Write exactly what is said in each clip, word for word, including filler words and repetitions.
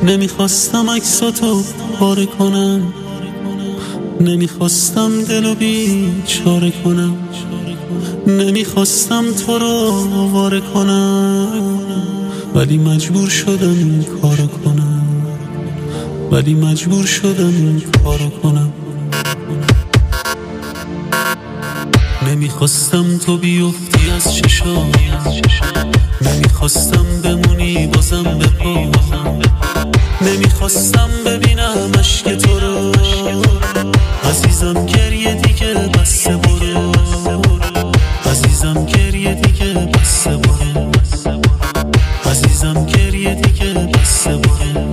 نمیخواستم عکساتو پاره کنم، نمیخواستم دلو بیچاره کنم، نمیخواستم تو رو آواره کنم، ولی مجبور شدم این کارو کنم، ولی مجبور شدم این کارو کنم. نمیخواستم تو بیفتی از چشام، نمیخواستم بمونی بازم به پا، نمیخواستم ببینم اشک تو رو. عزیزم گریه دیگه بس برو، عزیزم گریه دیگه بس برو، عزیزم گریه دیگه بس برو.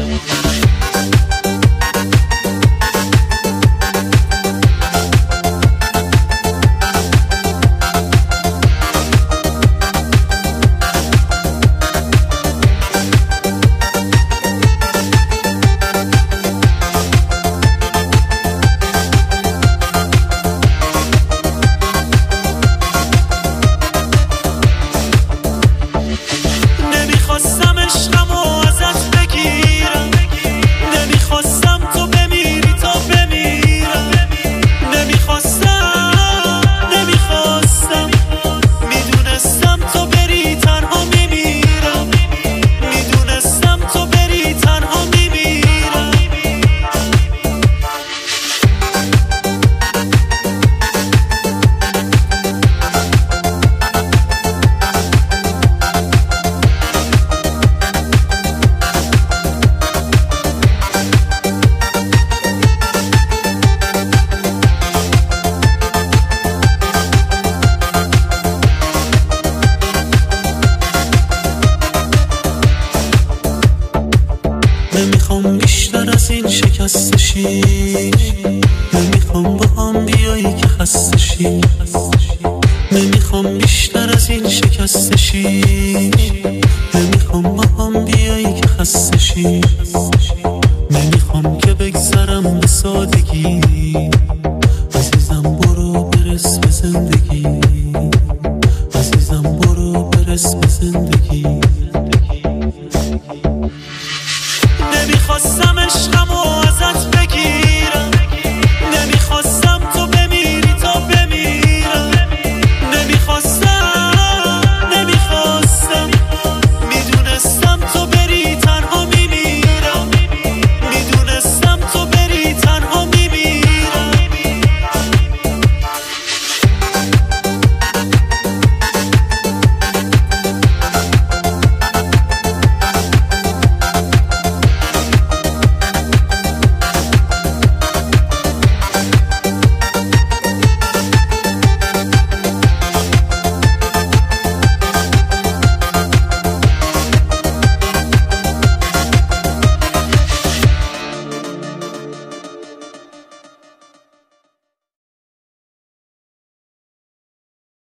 نمیخواستم عشقمو ازت بگیرم، نمیخواستم تو بمیری تا بمیرم، نمیخواستم نمیخواستم میدونستم تو بری تنها میمیرم، میدونستم تو بری تنها میمیرم. نمیخوام بیشتر از این شکست شی، نمیخوام با هم بیایی که خسته شی، نمیخوام بیشتر از این شکست شی، نمیخوام با هم بیایی که خسته شی، نمیخوام که بگذرم به سادگی. عزیزم برو برس به زندگی، عزیزم برو برس به زندگی. نمیخواستم عشقمو ازت